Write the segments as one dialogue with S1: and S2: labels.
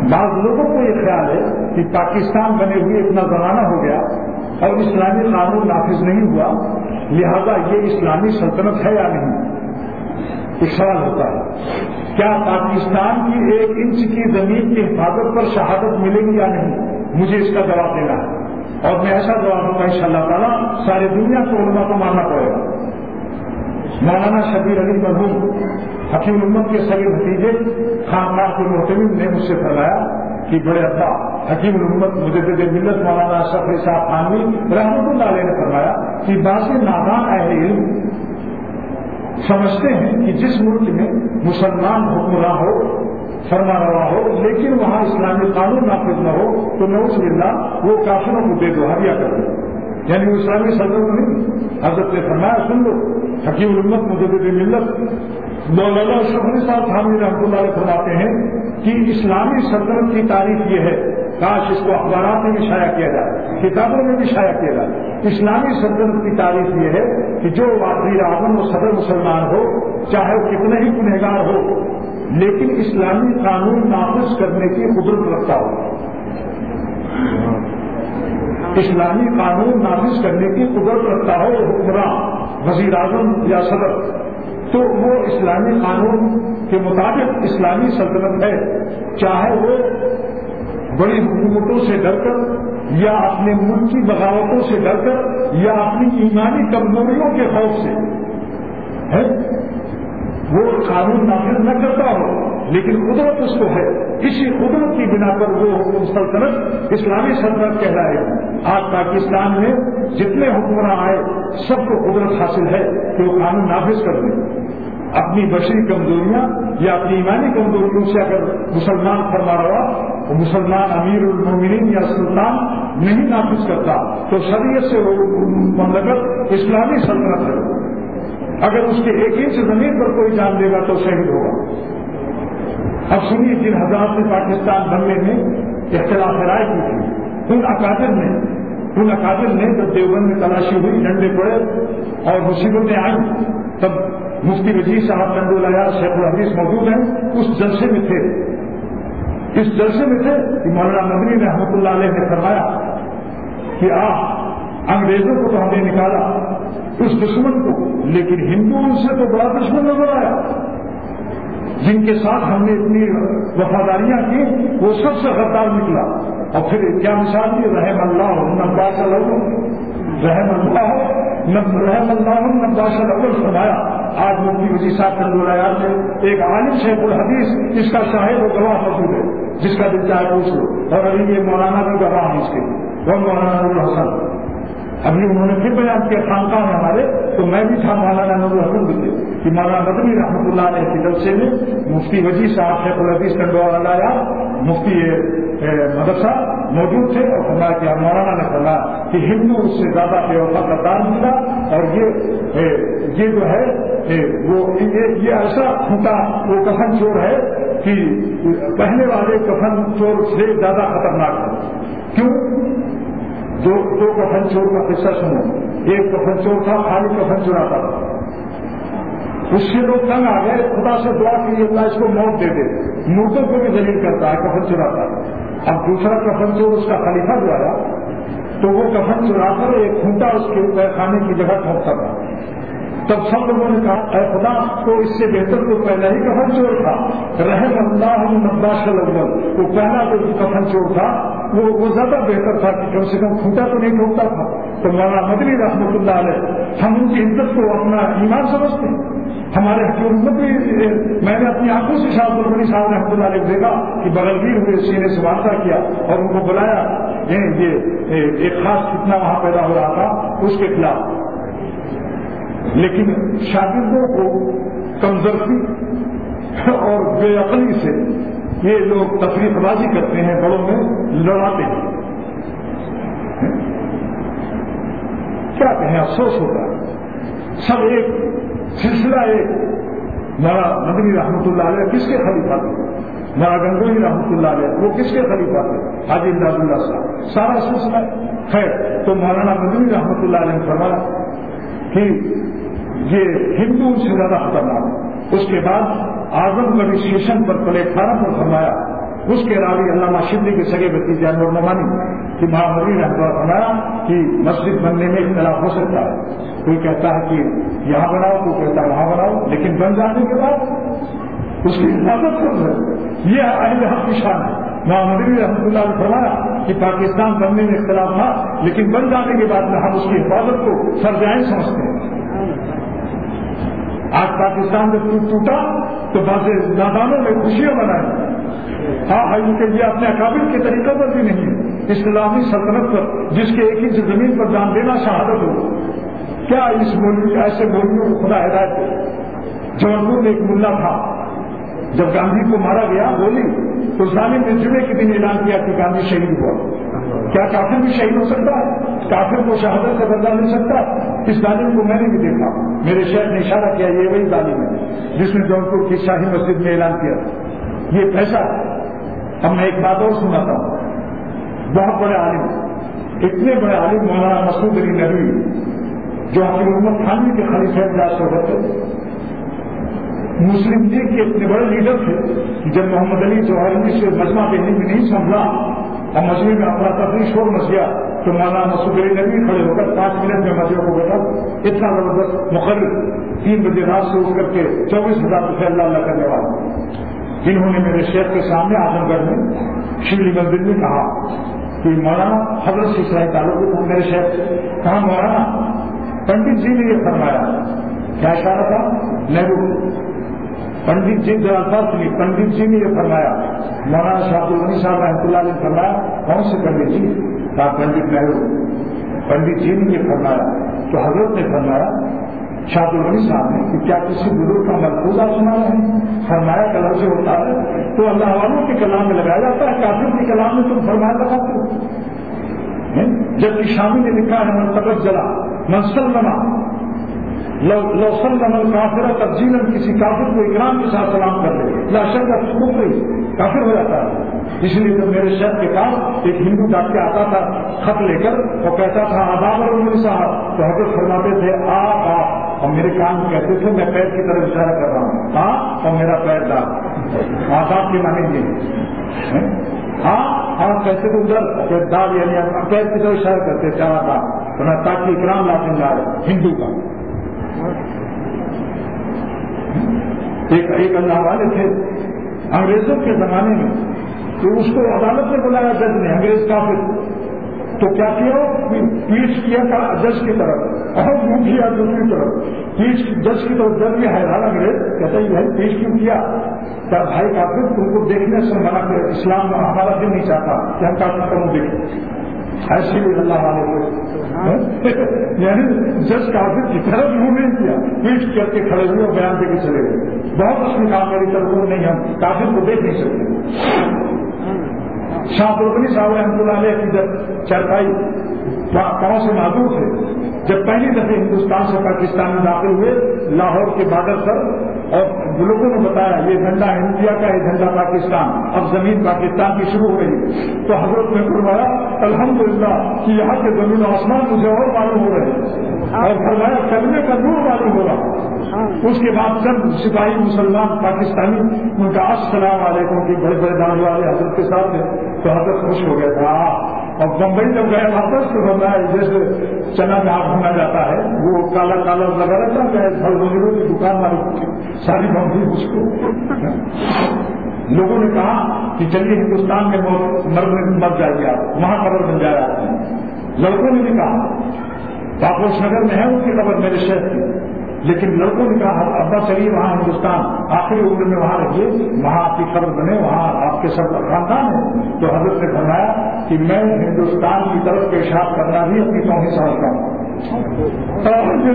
S1: بعض لوگوں کو یہ خیال ہے کہ پاکستان بنے ہوئے اتنا زمانہ ہو گیا اور اسلامی قانون نافذ نہیں ہوا، لہذا یہ اسلامی سلطنت ہے یا نہیں۔ ایک سوال ہوتا ہے، کیا پاکستان کی 1 انچ کی زمین کی حفاظت پر شہادت ملے گی یا نہیں؟ مجھے اس کا جواب دینا ہے، اور میں ایسا جواب دوں گا انشاءاللہ تعالیٰ ساری دنیا کو علماء کو ماننا پڑے گا۔ مولانا شبیر علی مرحوم حکیم الامت کے صغیر بھتیجے خانقاہ کے محتمم نے مجھ سے فرمایا کہ بڑے ابا حکیم الامت مجدد ملت مولانا اشرف علی صاحب تھانوی رحمۃ اللہ علیہ نے فرمایا کہ بعض نادان اہل علم سمجھتے ہیں کہ جس ملک میں مسلمان حکمراں ہو، فرما روا ہو، لیکن وہاں اسلامی قانون نافذ نہ ہو تو نعوذ باللہ وہ کافروں کو بے دہیا کر دیں، یعنی وہ اسلامی سلطنت نہیں۔ حضرت نے فرمایا سن لو، حکیم الامت مجدد ملت مولانا اشرف علی صاحب تھانوی رحمۃ اللہ علیہ فرماتے ہیں کہ اسلامی سلطنت کی تعریف یہ ہے، کاش اس کو اخبارات میں بھی شائع کیا جائے، کتابوں میں بھی شائع کیا جائے۔ اسلامی سلطنت کی تعریف یہ ہے کہ جو وزیر اعظم و صدر مسلمان ہو، چاہے وہ کتنے ہی گنہگار ہو، لیکن اسلامی قانون نافذ کرنے کی قدرت رکھتا ہو، اسلامی قانون نافذ کرنے کی قدرت رکھتا ہو حکمراں، وزیر اعظم یا صدر، تو وہ اسلامی قانون کے مطابق اسلامی سلطنت ہے، چاہے وہ بڑی حکومتوں سے ڈر کر یا اپنے ملک کی بغاوتوں سے ڈر کر یا اپنی ایمانی کمزوریوں کے خوف سے ہے وہ قانون نافذ نہ کرتا ہو، لیکن قدرت اس کو ہے، اسی قدرت کی بنا پر وہ سلطنت اسلامی سلطنت کہلائے گی۔ آج پاکستان میں جتنے حکمراں آئے سب کو قدرت حاصل ہے کہ وہ قانون نافذ کر دیں۔ اپنی بشری کمزوریاں یا اپنی ایمانی کمزوریوں سے اگر مسلمان فرما روا مسلمان امیر المومنین یا سلطان نہیں نافذ کرتا تو شریعت سے وہ مملکت اسلامی سلطنت ہے، اگر اس کے 1 انچ زمین پر کوئی جان دے گا تو شہید ہوگا۔ اب سنیے جن حضرات نے پاکستان بننے میں اختلاف رائے کی تھی، ان اکابر نے جب دیوبند میں تلاشی ہوئی، ڈنڈے پڑے اور مصیبتیں آئیں، تب مفتی وجیح صاحب نندولایا شیخ الحدیث موجود ہیں، اس جلسے میں تھے، اس جلسے میں تھے کہ مولانا مدنی رحمۃ اللہ علیہ نے فرمایا کہ انگریزوں کو تو ہم نے نکالا اس دشمن کو، لیکن ہندوؤں سے تو بڑا دشمن نظر آیا، جن کے ساتھ ہم نے اتنی وفاداریاں کی وہ سب سے غدار نکلا۔ اور پھر کیا مثال دی، رحم اللہ نباش الاول، رحم اللہ نباش الاول فرمایا۔ آج مفتی وجیح صاحب نندولایا نے ایک عالم شیخ الحدیث، اس کا شاہد و گواہ موجود ہے، جس کا دل چاہے پوچھ لو، اور ابھی یہ مولانا بھی گواہ ہے اس کے، وہ مولانا نور الحسن۔ ابھی انہوں نے پھر بیان کیا خانقاہ میں ہمارے، تو میں بھی تھا، مولانا نور الحسن بھی تھے، کہ مولانا مدنی رحمۃ اللہ علیہ کے جلسے میں مفتی وجیح صاحب شیخ الحدیث نندولایا مفتی مدرسہ موجود تھے، اور فرمایا کہ مولانا نے فرمایا کہ ہندو اس سے زیادہ بے وفا قدار ملا، اور یہ جو ہے یہ ایسا کھوٹا وہ کفن چور ہے کہ پہلے والے کفن چور سے زیادہ خطرناک ہے۔ کیوں؟ دو کفن چور کا قصہ سنو۔ ایک کفن چور تھا، خالی کفن چراتا تھا، اس سے لوگ تنگ آ گئے، خدا سے دعا کی اللہ اس کو موت دے دے، مردوں کو بھی ذلیل کرتا ہے، کفن چراتا ہے۔ اب دوسرا کفن چور اس کا خلیفہ جو آیا تو وہ کفن چرا کر ایک کھونٹا اس کے کھانے کی جگہ ٹھوکتا تھا۔ تب سب لوگوں نے کہا اے خدا، تو اس سے بہتر تو پہلا ہی کفن چور تھا، رحم اللہ نباش الاول، وہ پہلا جو کفن چور تھا وہ زیادہ بہتر تھا کہ کم سے کم کھونٹا تو نہیں ٹھوکتا تھا۔ تو مولانا مدنی رحمۃ اللہ علیہ، ہم ان کی عزت کو اپنا ایمان سمجھتے ہیں۔ ہمارے حکومت بھی، میں نے اپنی آنکھوں سے شاہ الغنی صاحب رحمۃ اللہ علیہ دیکھا کہ بغلگیر ہوئے سینے سے واسطہ کیا اور ان کو بلایا، یہ ایک خاص فتنہ وہاں پیدا ہو رہا تھا اس کے خلاف، لیکن شاگردوں کو کمزوری اور بے عقلی سے یہ لوگ تفریق بازی کرتے ہیں، بڑوں میں لڑاتے ہیں۔ کیا کہیں، افسوس ہوتا ہے، سب ایک سلسلہ ایک۔ مولانا مدنی رحمۃ اللہ علیہ کس کے خلیفہ تھے؟ مولانا گنگوئی رحمۃ اللہ علیہ وہ کس کے خلیفہ تھے؟ حاجی امداد اللہ صاحب، سارا سلسلہ خیر۔ تو مولانا مدنی رحمۃ اللہ علیہ نے فرمایا کہ یہ ہندو سے زیادہ خطرناک۔ اس کے بعد اعظم گڑھ اسٹیشن پر پلیٹ فارم پر فرمایا اس کے راوی علامہ شبلی کے سگے بتیجے انور نعمانی کہ مہامری نے فرمایا کہ مسجد بننے میں اختلاف ہو سکتا ہے، کوئی کہتا ہے کہ یہاں بناؤ، کوئی کہتا ہے وہاں بناؤ، لیکن بن جانے کے بعد اس کی حفاظت کرنا ہے، یہ اہل حق کی شان ہے۔ مہامری رحمۃ اللہ نے فرمایا کہ پاکستان بننے میں اختلاف تھا، لیکن بن جانے کے بعد میں ہم اس کی حفاظت کو فرض عین سمجھتے ہیں۔ آج پاکستان جب ٹوٹا تو بعض نادانوں میں خوشیاں منائیں، ہاں ان کے لیے اپنے اکابر کے طریقے پر بھی نہیں، اسلامی سلطنت پر جس کے ایک انچ زمین پر جان دینا شہادت ہو، کیا اس مولوی ایسے مولویوں کو خدا ہدایت دے۔ جونپور میں ایک ملا تھا، جب گاندھی کو مارا گیا گولی تو ظالم نے جمعے کے دن اعلان کیا کہ گاندھی شہید ہوا۔ کیا کافر بھی شہید ہو سکتا ہے؟ کافر کو شہادت کا درجہ مل سکتا ہے؟ اس ظالم کو میں نے بھی دیکھا، میرے شیخ نے اشارہ کیا یہ وہی ظالم ہے جس نے جونپور کی شاہی مسجد میں اعلان کیا یہ پیسہ۔ اب میں ایک بات اور سناتا ہوں، بہت بڑے عالم، اتنے بڑے عالم مولانا مسعود علی ندوی جو حکیم محمد تھانوی کے خلیفہ مزاج صحبت تھے، مسلم لیگ کے اتنے بڑے لیڈر تھے، جب محمد علی جوہری سے مجمع کے نہیں سنبھلا اور مجمع میں اپنا تفریح شور مچ گیا تو مولانا مسعود علی ندوی کھڑے ہو کر 5 منٹ میں مجمع کو بیٹھا، اتنا زبردست مقرر 3 بجے رات سے اٹھ کر کے 24,000 روپئے اللہ کرنے والا۔ انہوں نے میرے شیخ کے سامنے اعظم گڑھ میں شبلی مندر میں کہا کہ مولانا حضرت سے اسرائی تعلق تھا میرے شیخ سے، کہا مولانا پنڈت جی نے یہ فرمایا، کیا اشارہ تھا؟ نہرو پنڈت جی پنڈت جی نے یہ فرمایا، مولانا شاہ عبدالغنی صاحب رحمۃ اللہ نے فرمایا، کون سے پنڈت جی؟ کہا پنڈت نہرو۔ پنڈت جی نے یہ فرمایا تو حضرت نے فرمایا شاہ عبدالغنی صاحب نے کہ کیا کسی بزرگ کا ملفوظہ سنا ہے؟ فرمایا کلام سے ہوتا ہے تو اللہ والوں کے کلام میں لگایا جاتا ہے، کافر کے کلام میں تم فرمایا لگاتے ہو۔ جبکہ شامی نے لکھا ہے منتقب جلا منسلما لو سلم الکافر تفضیلا، کسی کافر کو اکرام کے ساتھ سلام کر لے لا شک کافر ہو جاتا ہے۔ اس لیے جب میرے شہر کے پاس ایک ہندو ڈاکٹر آتا تھا خط لے کر اور کہتا تھا آداب اور صاحب، تو حضرت فرماتے تھے آپ، اور میرے کان میں کہتے تھے میں پیر کی طرف اشارہ کر رہا ہوں، ہاں، اور میرا پیر داغ، آداب کے معنی یہ ہاں کہتے تھے ادھر داغ یعنی پیر کی طرف اشارہ کرتے تھے آداب، تاکہ اکرام لازم نہ آئے ہندو کا۔ ایک اللہ والے تھے انگریزوں کے زمانے میں، تو اس کو عدالت میں بلایا جج نے، انگریز کافر، تو کیا کیا پیٹ کیا تھا جج کی طرف اور منہ کیا دوسری طرف، پیٹ جج کی طرف، جج بھی حیران انگریز کہتا ہے بھائی پیٹ کیوں کیا؟ کیا بھائی کافر تم کو دیکھنے سے منع کر، اسلام میں ہمارا دل نہیں چاہتا کہ ہم کافر کا منہ دیکھیں، ایسے بھی اللہ والے کو یعنی جج کافر کی طرف منہ نہیں کیا، پیٹ کر کے کھڑے ہوئے اور بیان دے کے چلے گئے، بہت اس میں کام میری طرف نہیں، ہم کافر کو دیکھ نہیں سکتے۔ شاہ عبدالغنی صاحب رحمۃ اللہ علیہ کی جب چرپائی پاؤں سے معذور تھے، جب پہلی دفعہ ہندوستان سے پاکستان میں داخل ہوئے لاہور کے بارڈر پر، اور لوگوں نے بتایا یہ جھنڈا انڈیا کا، یہ جھنڈا پاکستان، اب زمین پاکستان کی شروع ہو رہی، تو حضرت نے فرمایا الحمدللہ کہ یہاں کے زمین و آسمان مجھے اور معلوم ہو رہے، اور فرمایا کلمے کا نور معلوم ہو رہا۔ اس کے بعد چند سپاہی مسلمان پاکستانی ان کا السلام علیکم کی بڑے بڑے دان والے حضرت کے ساتھ تھے، تو حضرت خوش ہو گیا تھا۔ اور بمبئی جب گئے واپس تو بتایا جیسے چنا جہاں بھونا جاتا ہے وہ کالا کالا لگا رہتا ہے، پھل وغیرہ کی دکان والی ساری بمبئی اس کو۔ لوگوں نے کہا کہ چلیے ہندوستان میں مر جائیے آپ، وہاں قبر بن جائے آپ کی۔ لڑکوں نے بھی کہا پاپوش نگر میں ہے ان کی قبر میرے شہر کی، لیکن لڑکوں نے کہا ابا چلیے وہاں ہندوستان آخری عمر میں وہاں رہیے، وہاں آپ کی قبر بنے، وہاں آپ کے سب خاندان ہے۔ تو حضرت نے فرمایا کہ میں ہندوستان کی طرف پیشاب کرنا بھی اپنی توہین سمجھتا ہوں۔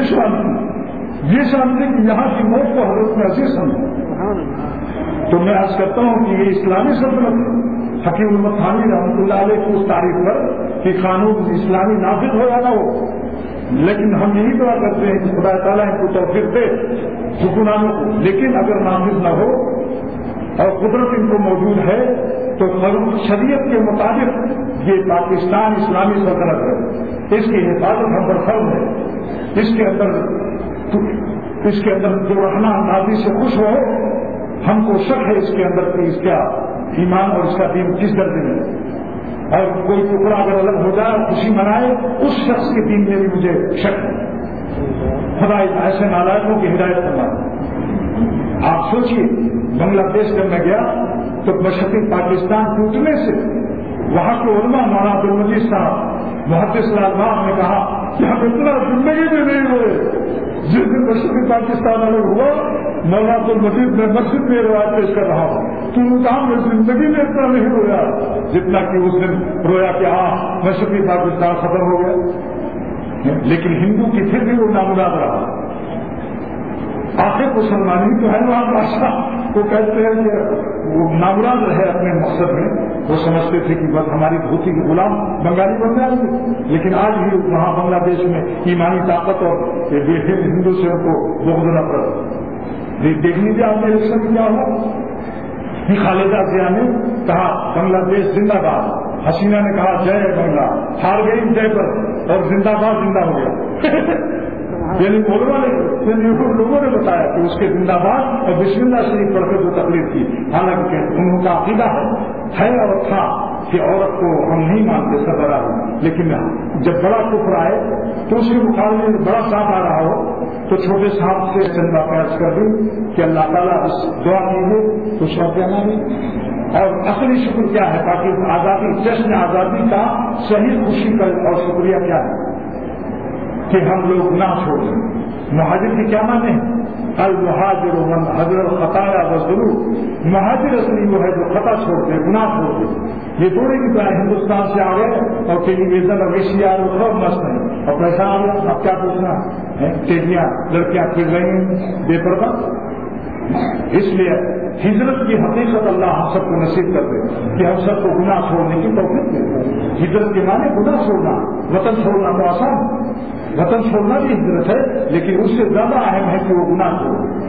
S1: یہ شانتی کہ یہاں کی موت کو حضرت نے عزیز سمجھا۔ تو میں عرض کرتا ہوں کہ یہ اسلامی سلطنت حکیم محمد تھانوی رحمۃ اللہ علیہ کی اس تاریخ پر کہ قانون اسلامی نافذ ہو یا نہ ہو، لیکن ہم یہی دعا کرتے ہیں کہ خدا تعالیٰ ان کو توفیق دے حکمرانوں کو، لیکن اگر نافذ نہ ہو اور قدرت ان کو موجود ہے تو شریعت کے مطابق یہ پاکستان اسلامی سلطنت ہے، اس کی حفاظت ہم پر فرض ہے۔ اس کے اندر جو رہنا نازی سے خوش ہو، ہم کو شک ہے اس کے اندر کہ اس کا ایمان اور اس کا دین کس درجے میں، اور کوئی ٹکڑا اگر الگ ہو جائے خوشی منائے، اس شخص کے دین میں بھی مجھے شک ہے۔ خدا ایسے نالائقوں کی ہدایت فرمائے۔ آپ سوچئے بنگلہ دیش جب میں گیا تو مشرقی پاکستان ٹوٹنے سے وہاں کے علماء مولانا عبد المجید صاحب محدث الالباب نے کہا کہ ہم اتنا زندگی میں نہیں ہوئے، جس دن مشرقی پاکستان الگ ہوا مولانا عبد المجید میں مسجد میں روایت پیش کر رہا ہوں تو ان کام میں زندگی میں اتنا نہیں رویا جتنا کہ اس دن رویا کہ مشرقی پاکستان ختم ہو گیا۔ لیکن ہندو کی پھر بھی وہ نامراد رہا۔ آخر مسلمانی تو ہے وہاں بادشاہ وہ کہتے ہیں کہ وہ نامراد رہے اپنے مقصد میں، وہ سمجھتے تھے کہ بس ہماری دھوتی کے غلام بنگالی بن جائیں گے، لیکن آج بھی وہاں بنگلہ دیش میں ایمانی طاقت اور ہندو سے ان کو بغض نفرت دیکھ لیجیے آپ کے الیکشن میں کیا ہوا۔ خالدہ ضیاء نے کہا بنگلہ دیش زندہ باد، حسینہ نے کہا جے بنگلہ، ہار گئی جے پر اور زندہ باد زندہ ہو گیا۔ یعنی لوگوں نے بتایا کہ اس کے زندہ باد اور بسم اللہ شریف پڑھ کر جو تقریر کی، حالانکہ انہوں کا عقیدہ ہے اور تھا کہ عورت کو ہم نہیں مانتے سربراہ، لیکن جب بڑا کفر آئے تو اس کے مقابلے میں بڑا صاحب آ رہا ہو تو چھوٹے صاحب سے چندہ پیش کر دوں کہ اللہ تعالیٰ دعا کیجیے تو شوق نہ بھی۔ اور اصلی شکر کیا ہے پاکستان آزادی، جشن آزادی کا صحیح خوشی کا اور شکریہ کیا ہے کہ ہم لوگ نہ چھوڑ دیں۔ مہاجر کی کیا معنی ہے؟ المہاجر من حضر الخطایا والذنوب، مہاجر اصلی وہ ہے جو خطا چھوڑ دے، گناہ چھوڑ دے۔ یہ تھوڑی کی طرح ہندوستان سے آ گئے اور ٹیلی ویژن اور ویسیآر اور سب مست ہیں اور پیسہ آ گیا، اب کیا پوچھنا ہے؟ تیزیاں لڑکیاں پھر رہی ہیں بے پردہ۔ اس لیے ہجرت کی حقیقت اللہ ہم سب کو نصیب کر دے کہ ہم سب کو گناہ چھوڑنے کی توفیق دے۔ ہجرت کے معنی گناہ چھوڑنا، وطن چھوڑنا تو آسان، وطن چھوڑنا بھی ہجرت ہے لیکن اس سے زیادہ اہم ہے کہ وہ گناہ چھوڑے۔